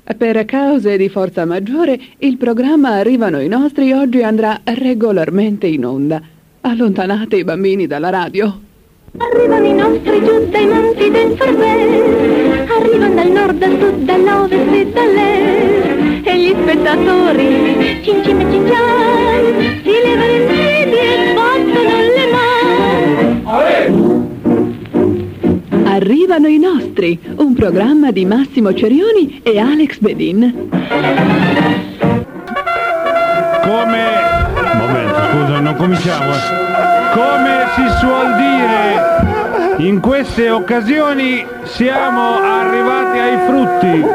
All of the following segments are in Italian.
Per cause di forza maggiore, il programma Arrivano i nostri oggi andrà regolarmente in onda. Allontanate i bambini dalla radio. Arrivano i nostri giù dai monti del Forfè, arrivano dal nord, dal sud, dall'ovest e dall'est, e gli spettatori, cin cin e cincian, si levano in piedi e battono le mani. Arrivano i nostri, un programma di Massimo Cerioni e Alex Bedin. Momento, scusa, non cominciamo. Come si suol dire, in queste occasioni siamo arrivati ai frutti.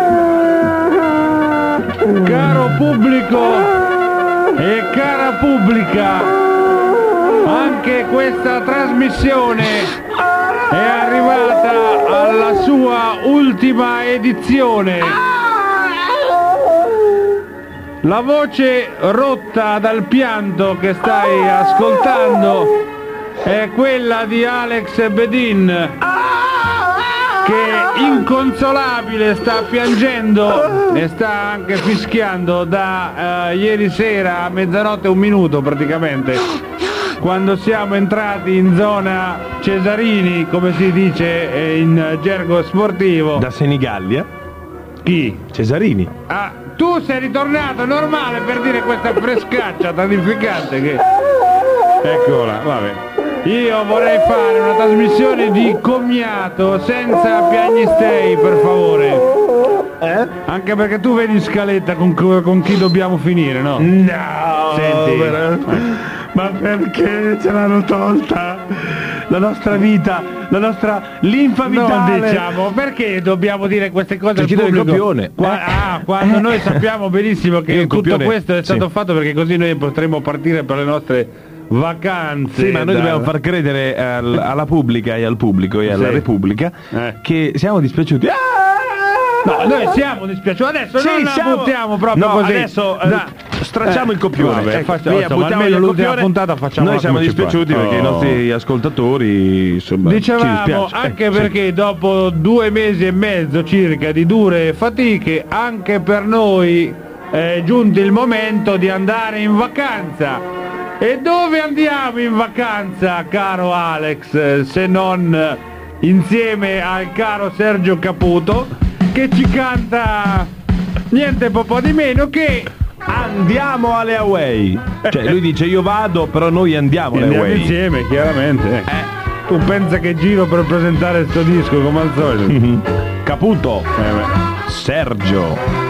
Caro pubblico e cara pubblica, anche questa trasmissione è arrivata alla sua ultima edizione. La voce rotta dal pianto che stai ascoltando è quella di Alex Bedin, che inconsolabile sta piangendo e sta anche fischiando da ieri sera a mezzanotte e un minuto praticamente, quando siamo entrati in zona Cesarini, come si dice in gergo sportivo. Da Senigallia? Chi? Cesarini. Ah, tu sei ritornato, normale, per dire questa frescaccia terrificante che... Eccola, vabbè. Io vorrei fare una trasmissione di commiato senza piagnistei, per favore. Anche perché tu vedi in scaletta con chi dobbiamo finire, no? No! Senti. Ma perché ce l'hanno tolta? La nostra vita, la nostra linfa vitale. Non diciamo, perché dobbiamo dire queste cose al chiedo il pubblico? copione. Quando noi sappiamo benissimo che tutto copione, questo è stato sì, fatto perché così noi potremo partire per le nostre vacanze. Sì, ma noi dobbiamo far credere alla pubblica e al pubblico e alla Sì. Repubblica che siamo dispiaciuti. No, noi siamo dispiaciuti, adesso Sì, non la siamo... buttiamo proprio no, così. Adesso stracciamo il copione. Vabbè, Via, insomma, buttiamo almeno il l'ultima copione. puntata facciamo. Noi siamo dispiaciuti perché i nostri ascoltatori, insomma, ci Dicevamo dispiace. anche perché dopo 2 mesi e mezzo circa di dure fatiche, anche per noi è giunto il momento di andare in vacanza. E dove andiamo in vacanza, caro Alex, se non insieme al caro Sergio Caputo, che ci canta niente po' di meno che Andiamo alle Away. Cioè lui dice io vado, però noi andiamo alle andiamo Away. insieme, chiaramente. Tu pensa che giro per presentare sto disco come al solito? Caputo. Beh. Sergio.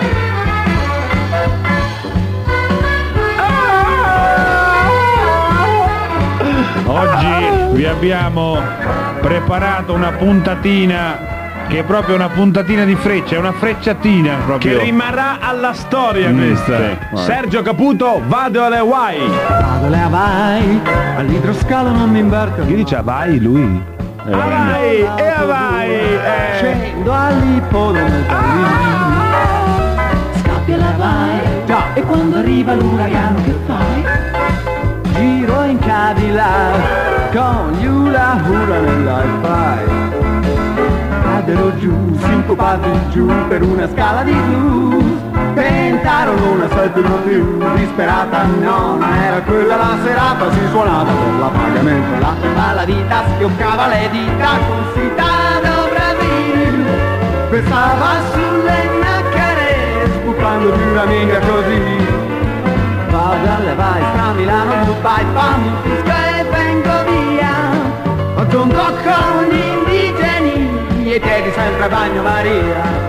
Oggi vi abbiamo preparato una puntatina che è proprio una puntatina di freccia, è una frecciatina proprio. Che rimarrà alla storia questa. sì. Sergio Caputo, vado alle Hawaii. Vado alle Hawaii, all'idroscalo non mi imbarco. Chi dice Hawaii lui? Hawaii e Hawaii. Scendo all'ippodromo da lì. Scappia la Hawaii, già, e quando arriva l'uragano che fai? Giro in Cadillac con gli hula hula nell'hi-fi. Cadero giù, sincopati giù per una scala di blues. Tentarono una settima più disperata, no, non era quella la serata. Si suonava per la pagamento, la paladita schioccava le dita con Citado Brasil. Pensava sulle nacchere, sbucando di una minga così. Vado alle vai, stra Milano, Dubai, fammi un fisco e vengo via. Ho giunto con gli indigeni e piedi sempre a bagno Maria.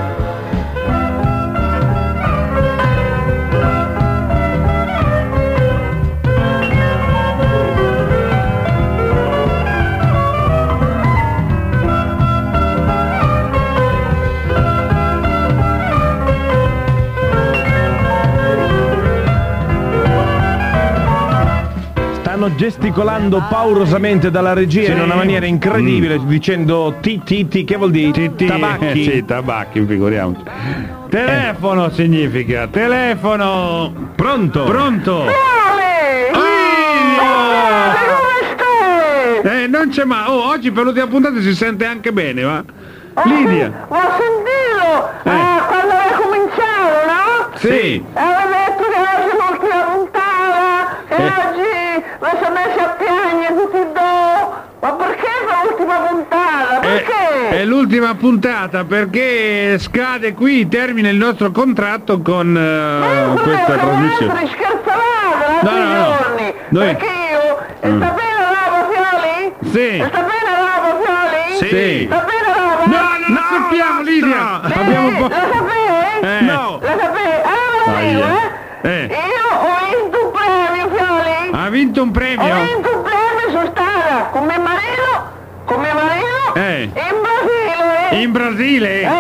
Stanno gesticolando paurosamente dalla regia in una maniera incredibile, dicendo ti, che vuol dire? Tabacchi. Sì, tabacchi, figuriamoci. Telefono significa telefono. Pronto? Pronto? Non c'è mai. Oh, oggi per l'ultima puntata si sente anche bene, va? Lidia. Ma sentilo! Quando hai cominciato Sì. Avevo detto che oggi è l'ultima puntata, che oggi mi sono messi a piangere tutti e due. Ma perché è l'ultima puntata? Perché? È l'ultima puntata perché scade qui, termina il nostro contratto con questa trasmissione. Scherzavate l'altri giorni, perché io sapete lavo Fioli? Sì. Sapete lavo Fioli? Sì. Sapete lavo? No, non sappiamo, Lidia. Abbiamo un po'. La sapete? No. La sapete? Allora io, io ho vinto un premio, Fioli. Ha vinto un premio? Ho vinto un premio, sono stata con mio marito in Brasile. In Brasile? Hai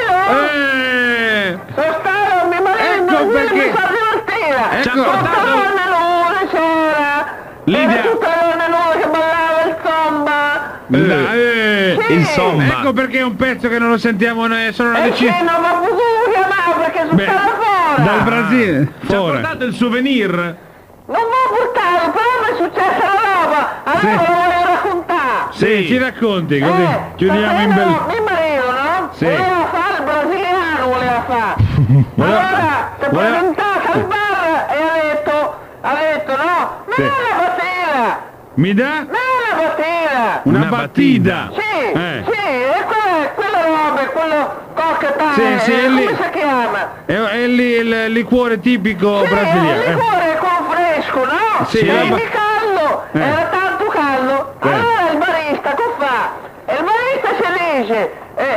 capito? Sono stata con mio marito in Brasile, mi sono divertita. Ci ha Tutte portato... le donne nude c'era. Lidia. Tutte le donne nude che ballava il samba. Sì. Insomma. Ecco perché è un pezzo che non lo sentiamo noi, sono una decina. Sì, non mi ha potuto chiamare perché sono stata fuori. Dal Brasile. Ci ha portato il souvenir? Non mi ha portato, però mi è successa la roba. Allora lo voglio raccontare. Sì, ci racconti, così chiudiamo in bel... Mio marito, no? Sì. Voleva fare il brasiliano, voleva fare. Allora, si è presentato al bar e ha detto no, mi dà una battina. Mi dà? Una battina. Una battita. Sì, sì, e quelle robe, quello cocktail, Sì, è lì. come si chiama? È lì il liquore tipico Sì, brasiliano. il liquore con fresco, no? Sì, Sì, la di caldo, era tanto caldo. Allora il barista che fa? Il barista si dice,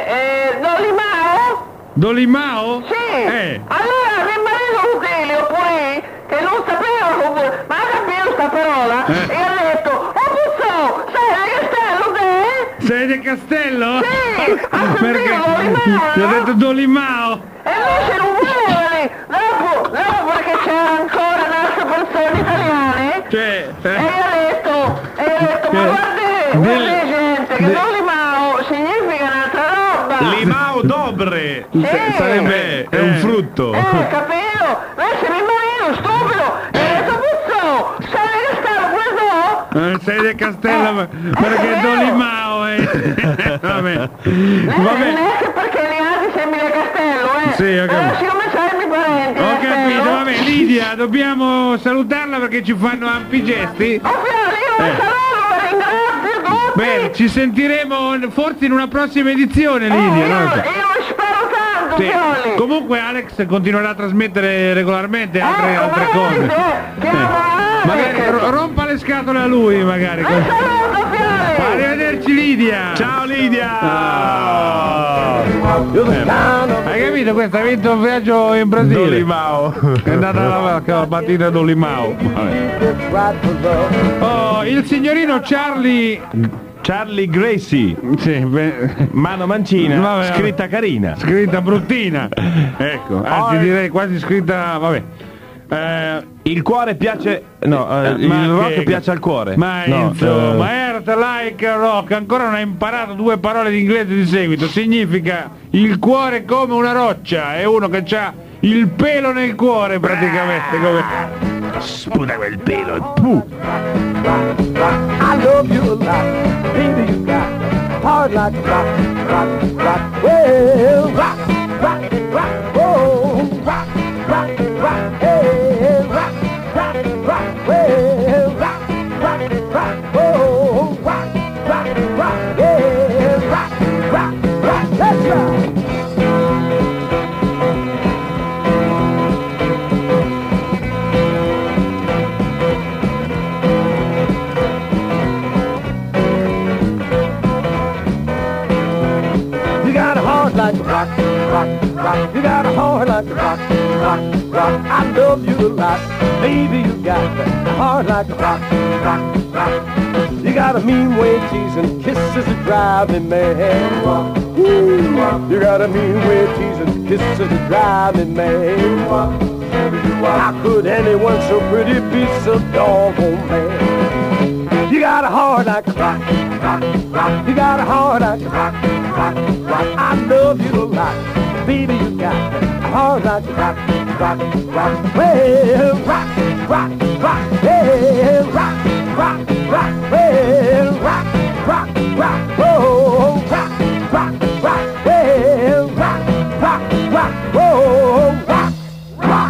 Dolimao? Dolimao? Sì. Allora mio marito Utilio pure, che non sapeva come, ma ha capito sta parola, e ha detto, oh puzzo, sei di Castello te? Sei di Castello? Sì, ha capito Perché? Dolimao, Ti ho no? detto Dolimao. E invece non voleva lì, dopo perché c'era ancora altre persone italiane, Cioè, e gli ha detto, ma guarda gente, che Dolimao significa un'altra roba. Limao dobre. Sì. Sarebbe è un frutto. Capito? Invece mio marito stupido, e ha detto, puzzo, sai che stava questo? sei di Castello perché Dolimao vabbè. Neanche perché gli altri sembri da Castello, Sì, ho capito. siccome sai i parenti. Ho capito, vabbè, Lidia, dobbiamo salutarla perché ci fanno ampi gesti. Oh Fiori, io la saluto, la ringrazio tutti. Bene, ci sentiremo forse in una prossima edizione, Lidia. non lo so. Io spero tanto, Sì. Fiori. Comunque Alex continuerà a trasmettere regolarmente altre cose. Magari rompa le scatole a lui, magari. Saluto, Fiori. Arrivederci Lidia. Ciao Lidia! Hai capito? Questo ha vinto un viaggio in Brasile. Dolimao. È andata la battina Dolimao. Oh, il signorino Charlie Gracie. Sì, Mano mancina, Vabbè. scritta carina. scritta bruttina. Ecco, anzi direi quasi scritta, vabbè. Il cuore piace. No, il ma rock che- piace al cuore. Ma No, insomma, Earth Like Rock, ancora non hai imparato 2 parole di inglese di seguito, significa il cuore come una roccia, è uno che ha il pelo nel cuore praticamente, come... sputa quel pelo. Puh. I love you a lot, baby. You got hard like a rock. Well, rock, oh, rock, hey, rock, well, rock, oh, rock, yeah, rock, let's rock. You got a heart like a rock. You got a heart like a rock. I love you a lot, baby. You got a heart like a rock. You got a mean way of teasing, kisses that drive me mad. Ooh, you got a mean way of teasing, kisses that drive me mad. How could anyone so pretty be so doggone mad? You got a heart like a rock. You got a heart like a rock. I love you a lot, baby. You got a heart like a rock. Well, rock, well, rock, well, rock, oh, rock, well, rock, oh, rock.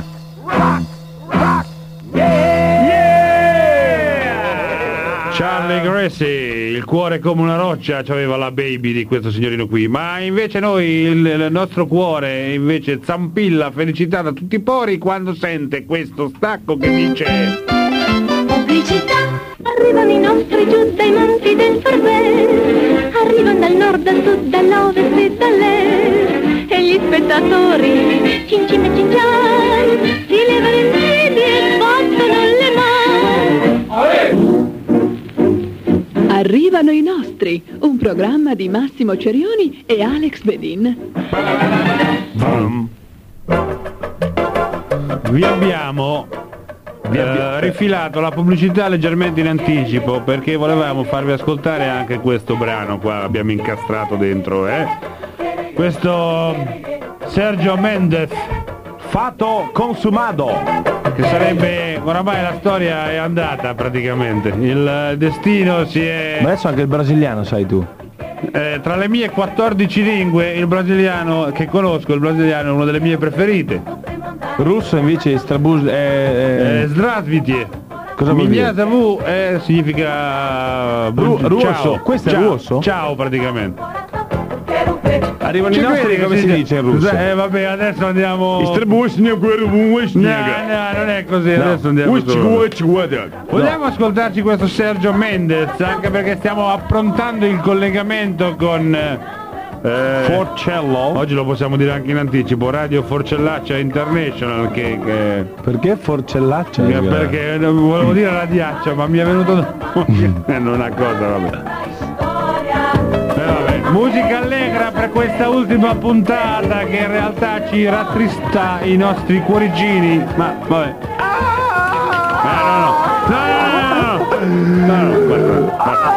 sì, il cuore come una roccia c'aveva la baby di questo signorino qui, ma invece noi, il nostro cuore invece zampilla felicità da tutti i pori quando sente questo stacco che dice... Pubblicità, arrivano i nostri giù dai monti del Forber, arrivano dal nord, dal sud, dall'ovest e dall'est, e gli spettatori, cincin e cincian, si levano in piedi e battono le mani. Arrivano i nostri, un programma di Massimo Cerioni e Alex Bedin. Vi abbiamo rifilato la pubblicità leggermente in anticipo perché volevamo farvi ascoltare anche questo brano qua, abbiamo incastrato dentro, questo Sergio Mendes, Fato consumado, che sarebbe, oramai la storia è andata praticamente, il destino si è... ma adesso anche il brasiliano sai tu. Tra le mie 14 lingue il brasiliano che conosco, il brasiliano è una delle mie preferite. Russo invece Zdravstvite. Cosa vuol dire? Mignasavu significa Russo, ciao. questo è ciao, russo? Ciao praticamente. Arrivano i nostri, come si dice in russo? Vabbè, adesso andiamo... No, non è così, adesso andiamo Vogliamo ascoltarci questo Sergio Mendes, anche perché stiamo approntando il collegamento con... Forcello? Oggi lo possiamo dire anche in anticipo, Radio Forcellaccia International che... Perché Forcellaccia? Perché volevo dire radiaccia, ma mi è venuto non una cosa, vabbè. Vabbè. Musica allegra per questa ultima puntata che in realtà ci rattrista i nostri cuoricini, ma vabbè. No, basta.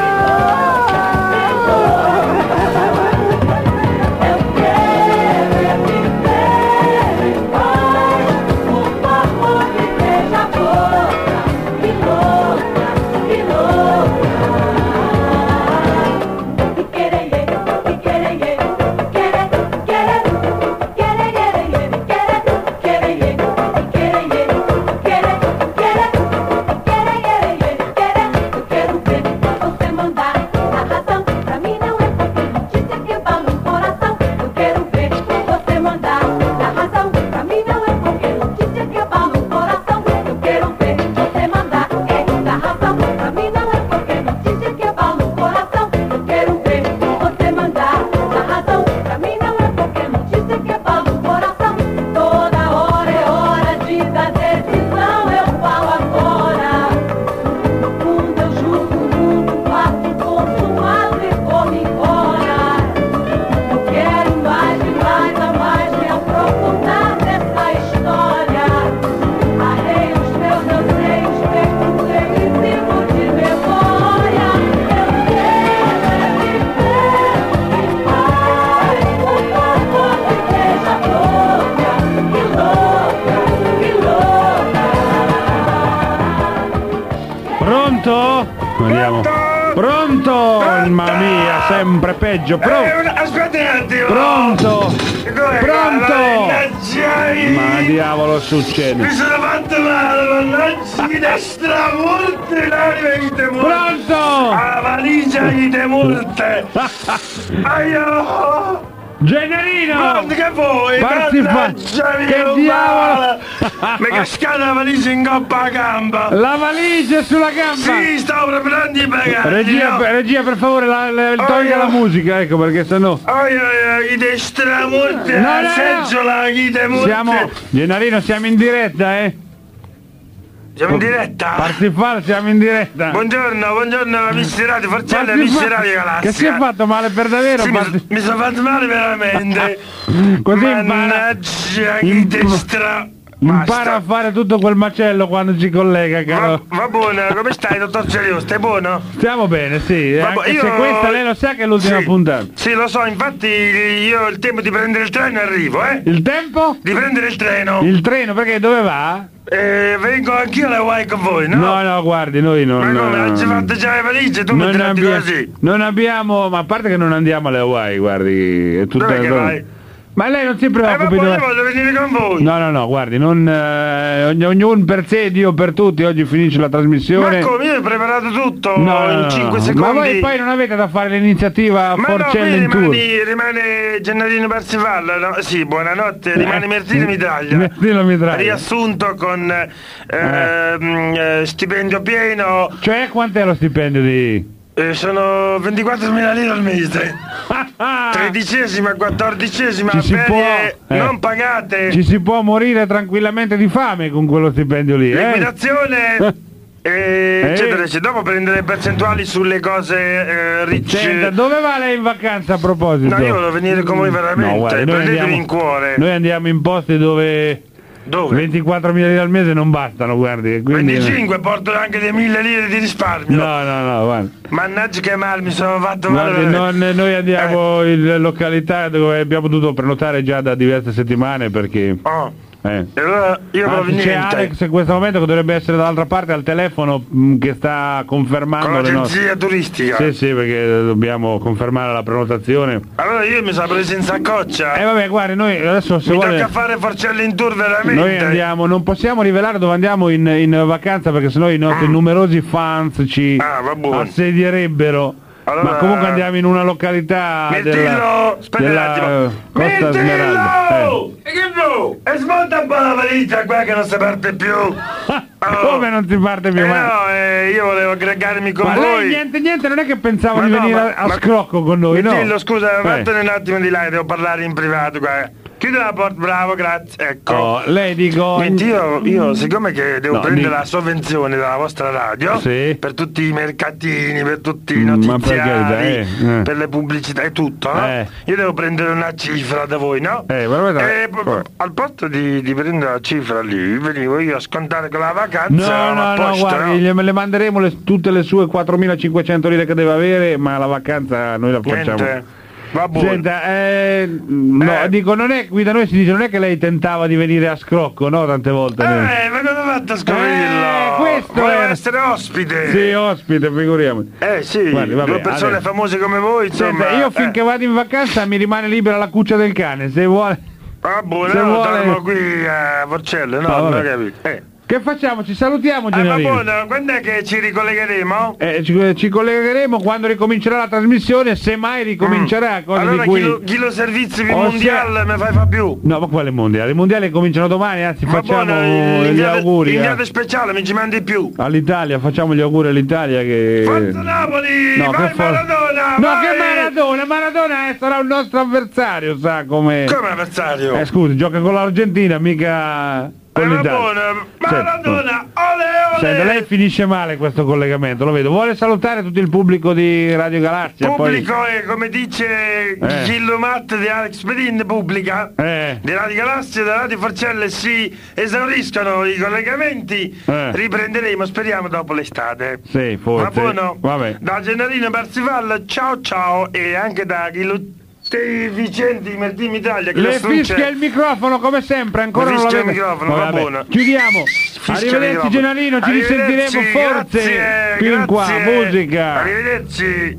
Andiamo. Pronto? Mamma mia, sempre peggio. Aspetta un attimo. Pronto? Pronto? Ma diavolo Mi succede? sono fatto male, mannaggia di destra molte, l'anima di te molte. Pronto? La valigia di te molte. Aio! Generino! Pronto che vuoi? Mannaggia mia, che diavolo! Mi è cascata la valigia in coppa a gamba. La valigia sulla gamba! Sì, stavo preparando i bagagli. Regia, per favore, tolga la musica, ecco, perché sennò... Chi te stramorte, No. seggiola, chi te morte. Gennarino, siamo in diretta, Siamo in diretta? Parsifal, siamo in diretta. Buongiorno, Misterati, Forcella, Misterati Galassia. Che si è fatto male per davvero? Sì, mi sono fatto male veramente. Così mannaggia, chi te impara a fare tutto quel macello quando ci collega, caro. Va buono, come stai, dottor Celio? Stai buono? Stiamo bene, sì. Anche io... se questa lei lo sa che è l'ultima puntata. Sì, lo so, infatti io ho il tempo di prendere il treno e arrivo, Il tempo? Di prendere il treno. Il treno, perché dove va? Vengo anch'io alle Hawaii con voi, no? No, guardi, noi non... Ma come, non ci fatto già le valigie, tu mi tratti così? Non abbiamo, ma a parte che non andiamo alle Hawaii, guardi, è tutta... Dove che vai? Ma lei non si Ma preoccupi. poi voglio venire con voi. No, guardi, non ognuno per sé, Dio per tutti, oggi finisce la trasmissione. Ma come? Io ho preparato tutto No, in 5 secondi. Ma voi poi non avete da fare l'iniziativa Ma Forcella in no, tour? rimane Gennarino Parsifal, no? Sì, buonanotte, rimane Mertino Mitraglia. Mertino Mitraglia. Riassunto con stipendio pieno. Cioè, quant'è lo stipendio di... Sono 24.000 lire al mese. 13ª, 14ª, Ci si ferie può, non pagate. Ci si può morire tranquillamente di fame con quello stipendio lì, Liquidazione. Eccetera, eccetera. Dopo prendere percentuali sulle cose rich. Senta, dove va lei in vacanza a proposito? No, io volevo venire con voi veramente. No, guarda, prendetemi in cuore. Noi andiamo in posti dove 24.000 lire al mese non bastano, guardi. Quindi... 25, porto anche le 1.000 lire di risparmio. No, guarda. Mannaggia che male, mi sono fatto Guardi, male. noi andiamo in località dove abbiamo dovuto prenotare già da diverse settimane perché... E allora io proprio c'è niente. Alex in questo momento che dovrebbe essere dall'altra parte al telefono che sta confermando Con le nostre... l'agenzia turistica. Sì, perché dobbiamo confermare la prenotazione. Allora io mi sono preso in saccoccia. Vabbè, guardi, noi adesso se mi vuole... tocca fare Forcella in tour veramente. Noi andiamo, non possiamo rivelare dove andiamo in vacanza perché sennò i nostri numerosi fans ci assedierebbero. Allora... Ma comunque andiamo in una località Mirtillo, aspetta un attimo. Costa Smeralda. E smonta un po' la valigia qua che non si parte più. Come non si parte più? Io volevo aggregarmi con ma voi. Lei niente, non è che pensavo di venire a scrocco con noi, Mirtillo, no? scusa, vattene un attimo di là, devo parlare in privato qua. Chiudi la porta, bravo, grazie. Ecco. Lei dico... Io siccome che devo prendere dico... la sovvenzione dalla vostra radio, per tutti i mercatini, per tutti i notiziari, per le pubblicità e tutto, no? Io devo prendere una cifra da voi, no? Al posto di prendere la cifra lì, venivo io a scontare con la vacanza. No, guardi, le manderemo tutte le sue 4.500 lire che deve avere, ma la vacanza noi la facciamo. Niente. Va buono. Senta, dico, non è qui da noi si dice, non è che lei tentava di venire a scrocco, no? Tante volte. Ma come ho fatto a scoprirlo? Questo volevo essere ospite. Sì, ospite, figuriamoci. Sì, guardi, vabbè, due persone adesso... famose come voi, insomma. Senta, io finché vado in vacanza mi rimane libera la cuccia del cane, se vuole. Buono, se vuole... qui a Forcella, no? Non ho capito. Che facciamo? Ci salutiamo, ma Gennarino. buono, quando è che ci ricollegheremo? Ci collegheremo quando ricomincerà la trasmissione, se mai ricomincerà. Cosa allora di cui... chi lo servizio mondiale mi fa più? No, ma quale mondiale? I mondiali cominciano domani, anzi facciamo gli auguri. Inviato speciale, mi ci mandi più. All'Italia, facciamo gli auguri all'Italia che... Forza Napoli! No, vai Maradona! No, che Maradona sarà un nostro avversario, sa come... Come avversario? Scusi, gioca con l'Argentina, mica... Maradona, ole! Senta, lei finisce male questo collegamento, lo vedo. Vuole salutare tutto il pubblico di Radio Galassia? Pubblico poi... è, come dice Gillo Matt di Alex Pedin, pubblica di Radio Galassia e da Radio Forcella si esauriscono i collegamenti. Riprenderemo, speriamo, dopo l'estate. Sì, forse. Ma buono? Vabbè. Da Gennarino Parsifal, ciao, e anche da Gillo Vicenti Mertino Mitraglia che le fischia il microfono come sempre, ancora non l'avete. Il microfono, va buono. Chiudiamo. Arrivederci Gennarino, ci risentiremo forse più in qua, musica. Arrivederci.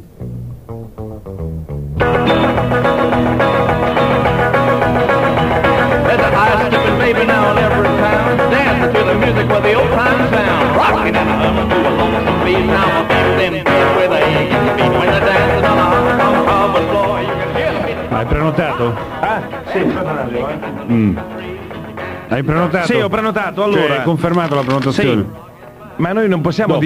There's a high-stepping baby now in every town, dancing to the music with the old-time sound, rocking and humming to a lonesome beat. Now a baby in bed with a aching feet when they're dancing on a hard floor. You can hear the beat. Hai prenotato? Sì, Hai prenotato? Sì, ho prenotato, allora. Hai confermato la prenotazione? Sì. Ma noi non possiamo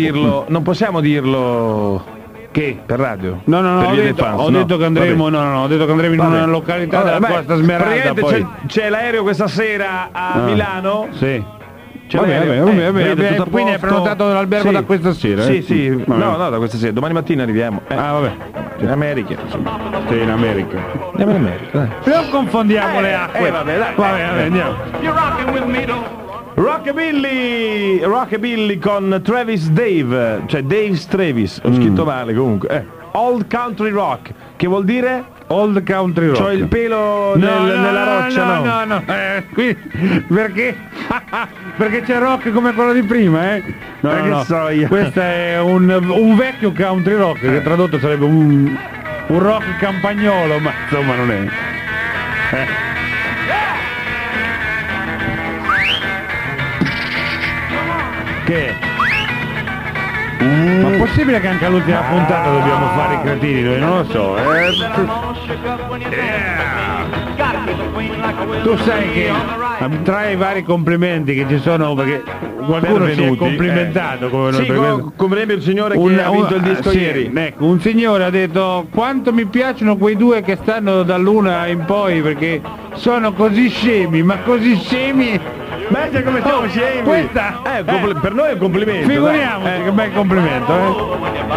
dirlo che per radio. No, ho detto che andremo in una località della Costa Smeralda. Poi. C'è l'aereo questa sera a Milano. Sì. Vabbè, quindi è prenotato dall'albergo da questa sera? Sì. No, da questa sera. Domani mattina arriviamo. Vabbè. In America. Sì, in America. Andiamo in America, dai. Non confondiamo le acque. Vabbè, andiamo. Rockabilly con Travis Dave, cioè Dave Travis, ho scritto male comunque. Old Country Rock, che vuol dire? Old Country Rock. C'ho il pelo nella roccia, no. Qui, perché? Perché c'è rock come quello di prima, No. So io. Questo è un vecchio country rock, che tradotto sarebbe un rock campagnolo, ma insomma non è. Che? Ma possibile che anche all'ultima puntata dobbiamo fare i cretini noi? Non lo so. Tu sai che tra i vari complimenti che ci sono, perché qualcuno si è complimentato come complimenti il signore che ha vinto il disco ieri. Ecco, un signore ha detto: quanto mi piacciono quei due che stanno dall'una in poi, perché sono così scemi, ma così scemi. Beh, come siamo scemi! Questa per noi è un complimento. Figuriamoci che bel complimento,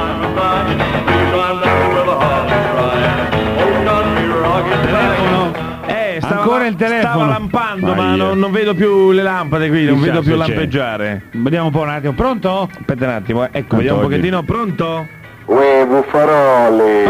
Ancora il telefono. Stava lampando, ma non vedo più le lampade qui, non vedo più lampeggiare. Vediamo un po' un attimo. Pronto? Aspetta un attimo, ecco, vediamo un pochettino. Pronto? Uè, Buffaroli!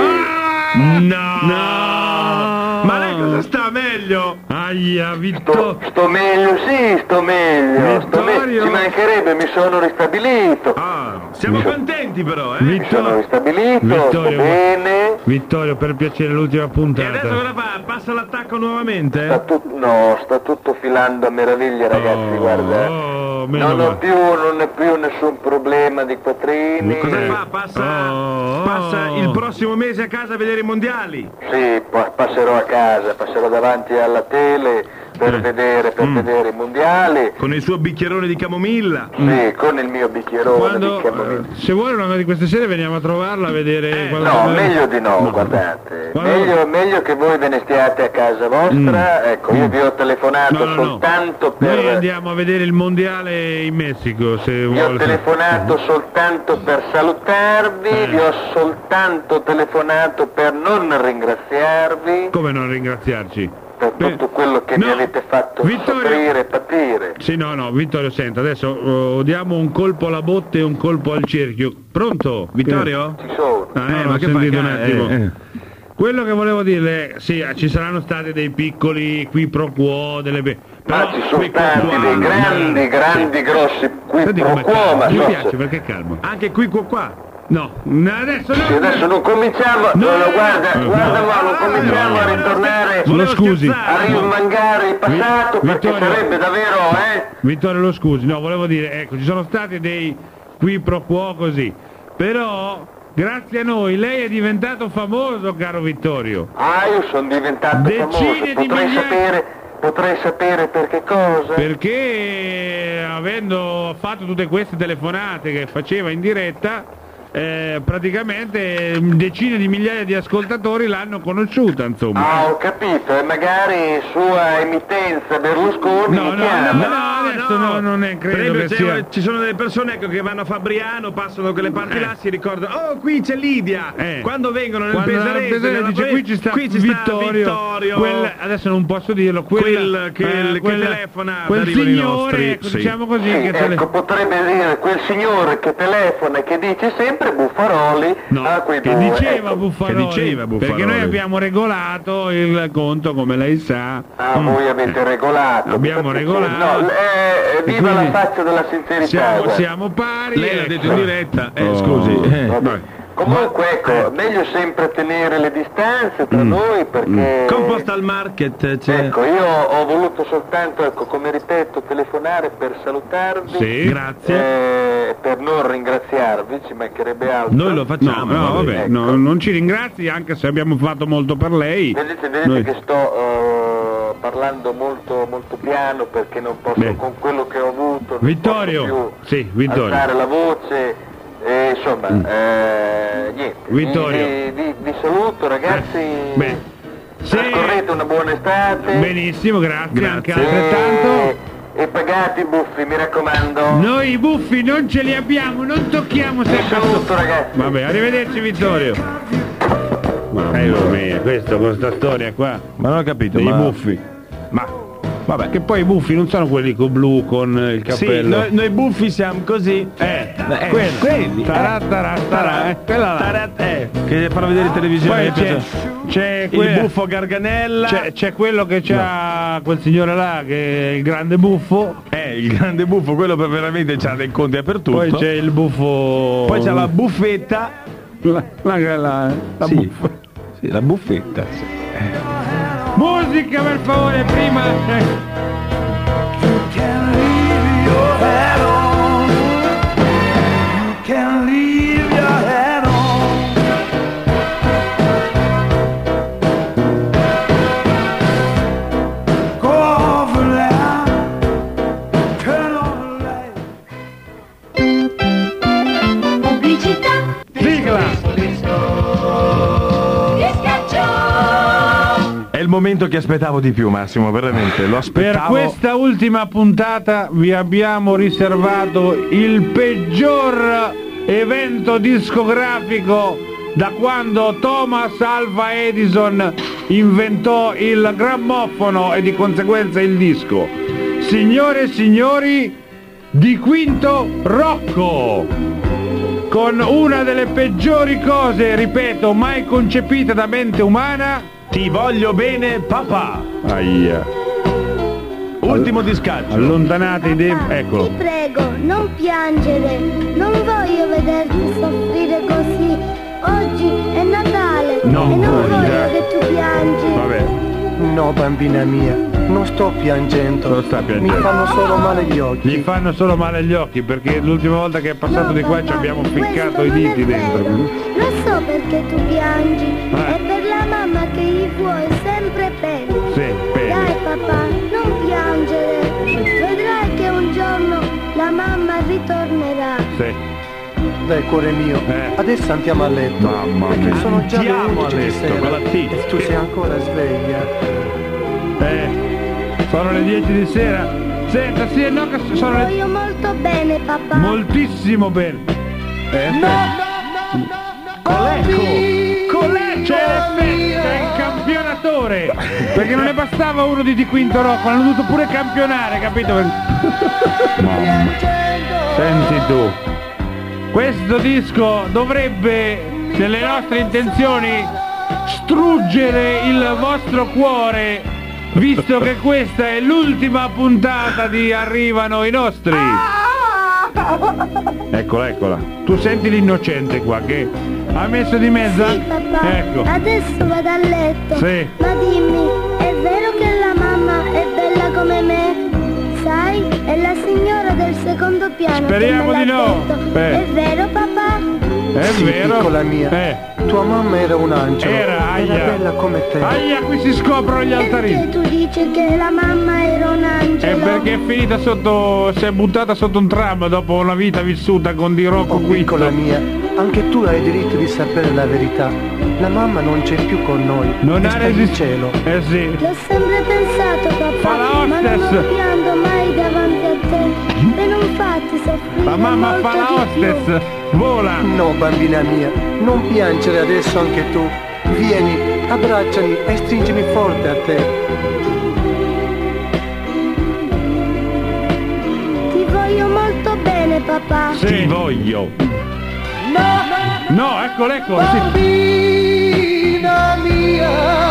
No! Ma lei cosa sta meglio? Aia, sto meglio, sì, sto meglio. Ci mancherebbe, mi sono ristabilito. Siamo contenti però, Mi sono ristabilito, sto bene. Vittorio, per piacere, l'ultima puntata. E adesso cosa fa? Passa l'attacco nuovamente? Sta tutto filando a meraviglia, ragazzi, guarda. Non è più nessun problema di quattrini. Cosa fa? Passa il prossimo mese a casa a vedere i mondiali? Sì, passerò a casa, passerò davanti alla tele per vedere i mondiali. Con il suo bicchierone di camomilla? Sì, con il mio bicchierone di camomilla. Se vuole una di queste sere veniamo a trovarla a vedere no, meglio di no, guardate. Meglio che voi ve ne stiate a casa vostra. Ecco, io vi ho telefonato soltanto per... Noi andiamo a vedere il mondiale in Messico, se vuole. Vi ho telefonato soltanto per salutarvi, vi ho soltanto telefonato per non ringraziarvi. Come non ringraziarci? Per tutto quello che mi avete fatto soffrire e patire. Sì, no, Vittorio, senta, adesso diamo un colpo alla botte e un colpo al cerchio. Pronto? Vittorio? Ci sono. Ma che sentito un attimo. Quello che volevo dirle, sì, ci saranno stati dei piccoli qui pro quo, però ci sono stati dei grandi grossi qui pro quo, ma mi piace perché calmo. Anche qui qua. No, adesso no. Sì, adesso non cominciamo, guarda, non cominciamo a ritornare, a rimangare il passato, perché sarebbe davvero, Vittorio, lo scusi, no, volevo dire, ecco, ci sono stati dei qui pro quo così, però grazie a noi lei è diventato famoso, caro Vittorio. Io sono diventato famoso, potrei sapere per che cosa? Perché avendo fatto tutte queste telefonate che faceva in diretta, praticamente decine di migliaia di ascoltatori l'hanno conosciuta, insomma. Ho capito, e magari sua emittenza Berlusconi mi chiama. Adesso non è, credo che sia. Ci sono delle persone che vanno a Fabriano, passano quelle parti là, si ricordano, qui c'è Lidia, quando vengono nel Pesarese dice qui ci sta Vittorio. Adesso non posso dirlo, quel che telefona, quel signore, diciamo così, potrebbe dire quel signore che telefona e che dice sempre Buffaroli, che diceva Buffaroli, perché noi abbiamo regolato il conto, come lei sa. Voi avete regolato. Abbiamo regolato. Viva la faccia della sincerità. Siamo pari. Lei l'ha detto in diretta. Scusi. Comunque ecco, meglio sempre tenere le distanze tra noi, perché... Con Postal Market c'è... Ecco, io ho voluto soltanto, come ripeto, telefonare per salutarvi. Sì, grazie. Per non ringraziarvi, ci mancherebbe altro. Noi lo facciamo. Non ci ringrazi, anche se abbiamo fatto molto per lei. Vedete che sto parlando molto molto piano, perché non posso, con quello che ho avuto, Vittorio, alzare la voce. Insomma, niente. Vittorio. Vi saluto, ragazzi. Trascorrete una buona estate. Benissimo, grazie. Anche altrettanto. E pagate i buffi, mi raccomando. Noi i buffi non ce li abbiamo, non tocchiamo sempre. Saluto, ragazzi. Vabbè, arrivederci, Vittorio. Mia, questa storia qua. Ma non ho capito. I buffi. Vabbè, che poi i buffi non sono quelli con blu con il cappello. Sì, noi buffi siamo così. Quelli. Quella là. Che fanno vedere in televisione. Poi c'è il buffo Garganella. C'è quello che c'ha quel signore là che è il grande buffo. Il grande buffo, quello veramente c'ha dei conti dappertutto. Poi c'è il buffo. Poi c'è la buffetta. La buffa. Sì, la buffetta. Musica per favore, prima. momento che aspettavo di più, Massimo, veramente, lo aspettavo. Per questa ultima puntata vi abbiamo riservato il peggior evento discografico da quando Thomas Alva Edison inventò il grammofono e di conseguenza il disco. Signore e signori, Di Quinto Rocco, con una delle peggiori cose, ripeto, mai concepite da mente umana: Ti voglio bene papà. Aia. Ultimo discaggio. Allontanate i eccolo. Ti prego, non piangere, non voglio vederti soffrire così. Oggi è Natale e non voglio che tu piangi. Vabbè. No, bambina mia, non sto piangendo. Non sta piangendo. Mi fanno solo male gli occhi. Gli fanno solo male gli occhi perché l'ultima volta che è passato di qua ci abbiamo ficcato i diti dentro. Lo so perché tu piangi. È per la mamma che gli vuoi sempre bene. Sì, bene. Dai papà, non piangere. Vedrai che un giorno la mamma ritornerà. Sì. Dai cuore mio, adesso andiamo a letto. Mamma perché mia. sono già le Andiamo a 11 di letto, sera con la tizia. e tu sei ancora sveglia. Sono le 10 di sera. Senta, sì, no, che Ti sono le... voglio molto bene papà. Moltissimo bene. Colecco! C'è l'effetto, è il campionatore! Perché non ne bastava uno di Quinto Rocco, l'hanno dovuto pure campionare, capito? Mamma. Senti tu. Questo disco dovrebbe, nelle nostre intenzioni, struggere il vostro cuore, visto che questa è l'ultima puntata di Arrivano i nostri. Eccola. Tu senti l'innocente qua che ha messo di mezzo? Sì papà, Ecco. adesso vado a letto. Sì. Ma dimmi, è vero che la mamma è bella come me? Sai, è la signora del secondo piano. Speriamo che me di l'ha no. detto. È vero papà? È Sì, vero. piccola mia. Tua mamma era un angelo. Era bella come te. Aia, qui si scoprono gli altarini. Perché tu dici che la mamma era un angelo? È perché è finita sotto, si è buttata sotto un tram dopo una vita vissuta con Di Rocco Quinto. Piccola mia, anche tu hai diritto di sapere la verità. La mamma non c'è più con noi. Non ha il cielo. sì. L'ho sempre pensato papà, Fa la ma non hostess. lo piango mai davanti a te. E non fatti soffrire La mamma molto fa la di più. hostess. Vola. No, bambina mia, non piangere adesso anche tu. Vieni, abbracciami e stringimi forte a te. Ti voglio molto bene papà. Sì. Ti voglio. No, eccolo. Sì. Bambina mia.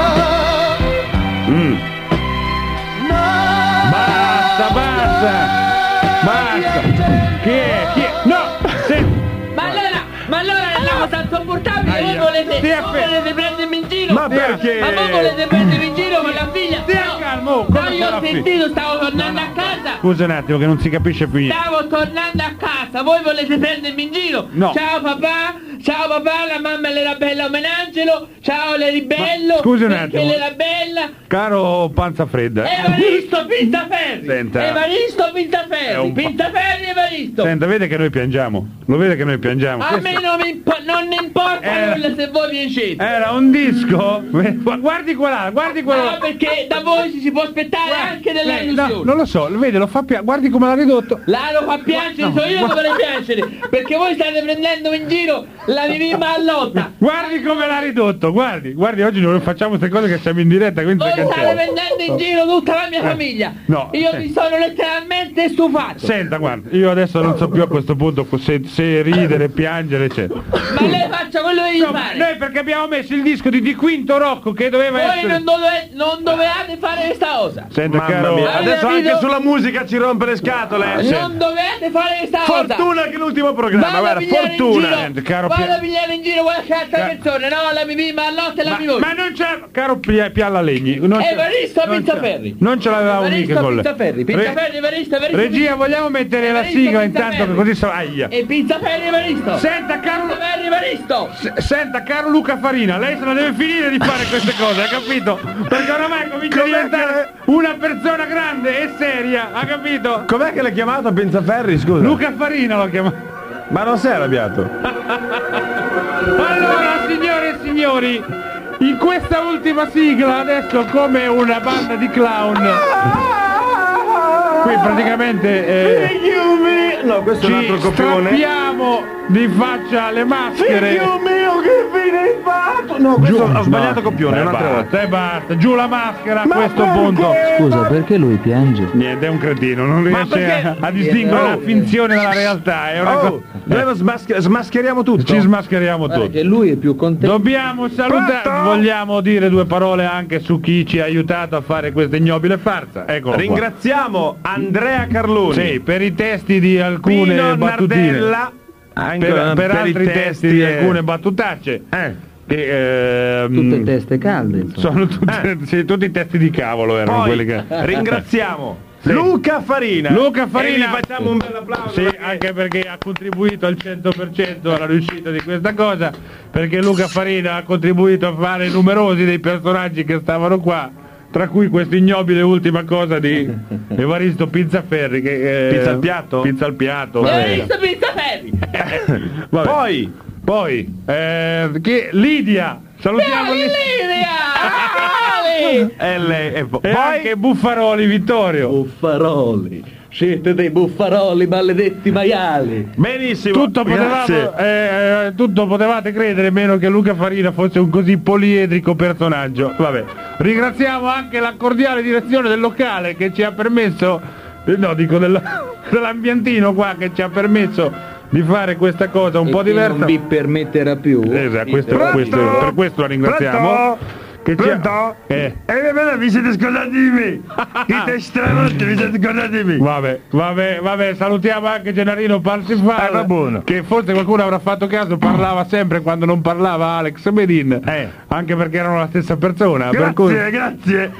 Basta. Chi è? No! Senti. Ma allora è una cosa insopportabile, voi volete prendermi in giro? Ma perché? Ma voi volete prendermi in giro con la figlia? Stia calmo, No, come io con ho la sentito, stavo tornando a casa. Scusa un attimo che non si capisce più niente. Stavo tornando a casa, voi volete prendermi in giro? No. Ciao papà, la mamma era bella come un angelo. Ciao, l'eri bello. Scusi un perché attimo. l'era bella. Caro panza fredda. Evaristo Pintaferri. Senta. Evaristo Pintaferri. Pintaferri Evaristo. Senta, vede che noi piangiamo. Lo vede che noi piangiamo. A me non ne importa nulla se voi vincete. Era un disco? Guardi qua là, guardi qua là. No, perché da voi si può aspettare anche delle illusioni. No, non lo so, vede, lo fa piangere. Guardi come l'ha ridotto. Là lo fa piangere, so io che vorrei piangere. Perché voi state prendendo in giro la Mimì Mallotta. Guardi come l'ha ridotto, guardi, oggi non facciamo queste cose che siamo in diretta, quindi voi state prendendo in giro tutta la mia famiglia. No, io mi sono letteralmente stufato. Senta, guarda, io adesso non so più a questo punto se ridere, piangere, eccetera. Ma lei faccia quello che gli pare. Noi perché abbiamo messo il disco di Quinto Rocco che doveva voi essere... non dovevate fare questa cosa. Senta, Mamma caro... mia, adesso anche sulla musica ci rompe le scatole. Non dovete fare questa cosa. Fortuna che l'ultimo programma, guarda, fortuna. Senta, caro vado a pigliare in giro qualche altra persona. No, la Mimì Mallotta e la Mimì. Ma non c'è... Caro Pialla Legni... Evaristo Pintaferri. Non ce l'avevamo mica con lei. Pintaferri, Evaristo. Regia, vogliamo mettere la sigla intanto che così so... Aia. E Pintaferri Evaristo. Senta, caro... Pintaferri Evaristo. Senta, caro Luca Farina, lei se la deve finire di fare queste cose, ha capito? Perché oramai comincia a diventare una persona grande e seria, ha capito? Com'è che l'hai chiamato Pinzaferri, scusa? Luca Farina l'ho chiamato. Ma non sei arrabbiato? Allora, signore e signori, in questa ultima sigla adesso come una banda di clown. Qui praticamente no, questo è un altro copione. Strappiamo di faccia le maschere. Figlio mio, che fine hai fatto? No, questo ho sbagliato copione, un'altra volta. E basta, giù la maschera a Ma questo perché? punto. Scusa, perché lui piange? Niente, è un cretino, non riesce a distinguere la finzione dalla realtà. È una smascheriamo tutto. Ci smascheriamo tutto. Perché lui è più contento. Dobbiamo salutare, vogliamo dire due parole anche su chi ci ha aiutato a fare questa ignobile farsa. Eccolo qua. Ringraziamo Andrea Carloni. Sì, per i testi di alcune Pino battutine. Nardella. Per altri i testi di alcune battutacce. Tutte teste calde, insomma. Sono tutti testi di cavolo erano Poi, quelli che. ringraziamo Luca Farina. E gli facciamo un bel applauso. Sì, anche perché ha contribuito al 100% alla riuscita di questa cosa, perché Luca Farina ha contribuito a fare numerosi dei personaggi che stavano qua, tra cui questa ignobile ultima cosa di Evaristo Pizzaferri che Pizza al piatto? Pizza al piatto. Evaristo Pizzaferri. Poi che Lidia, salutiamo E poi anche Buffaroli Vittorio. Buffaroli. Siete dei buffaroli, maledetti maiali. Benissimo. Tutto potevate credere, meno che Luca Farina fosse un così poliedrico personaggio. Vabbè. Ringraziamo anche la cordiale direzione del locale che ci ha permesso, dell'ambientino qua, che ci ha permesso di fare questa cosa un po' diversa. Non vi permetterà più. Esatto, per questo la ringraziamo. Che Pronto? Vi siete scordati di me! Che stranotte, vi siete scordati di me! Vabbè, salutiamo anche Gennarino Parsifal, va buono. che forse qualcuno avrà fatto caso, parlava sempre quando non parlava Alex Bedin, anche perché erano la stessa persona. Grazie.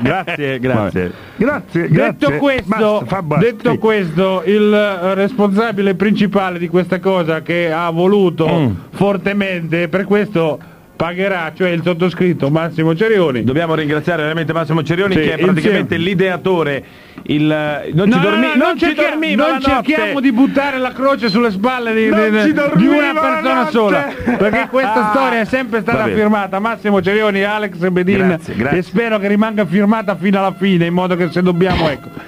Detto questo, il responsabile principale di questa cosa, che ha voluto fortemente, per questo pagherà, cioè il sottoscritto Massimo Cerioni. Dobbiamo ringraziare veramente Massimo Cerioni, che è praticamente l'ideatore. Non cerchiamo di buttare la croce sulle spalle di una persona sola, perché questa storia è sempre stata firmata Massimo Cerioni e Alex Bedin. Grazie. E spero che rimanga firmata fino alla fine, in modo che se dobbiamo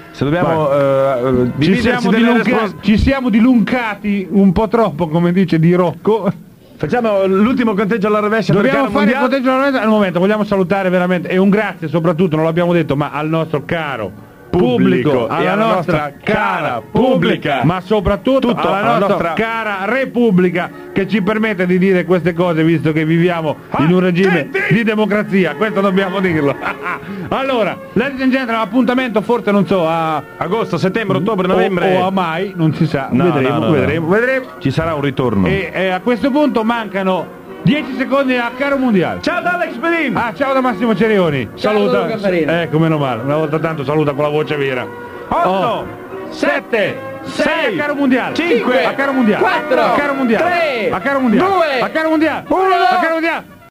ci siamo diluncati un po' troppo, come dice Di Rocco. Facciamo l'ultimo conteggio alla rovescia. Dobbiamo fare il conteggio alla rovescia. Al momento vogliamo salutare veramente, e un grazie soprattutto, non l'abbiamo detto, ma al nostro caro pubblico, alla nostra cara pubblica, ma soprattutto alla nostra cara Repubblica, che ci permette di dire queste cose, visto che viviamo in un regime di democrazia. Questo dobbiamo dirlo. Allora, ladies and gentlemen, appuntamento forse, non so, a agosto, settembre, ottobre, novembre o a mai, non si sa, vedremo. Ci sarà un ritorno. E a questo punto mancano 10 secondi a Caro Mondiale. Ciao da Alex Bedin. Ciao da Massimo Cerioni. Saluta. Ecco, meno male. Una volta tanto saluta con la voce vera. 8, 7, 6 a Caro Mondiale. 5, a Caro Mondiale. 4, a Caro Mondiale. 3, a Caro Mondiale. 2, a Caro Mondiale. 1. a Caro Mondiale.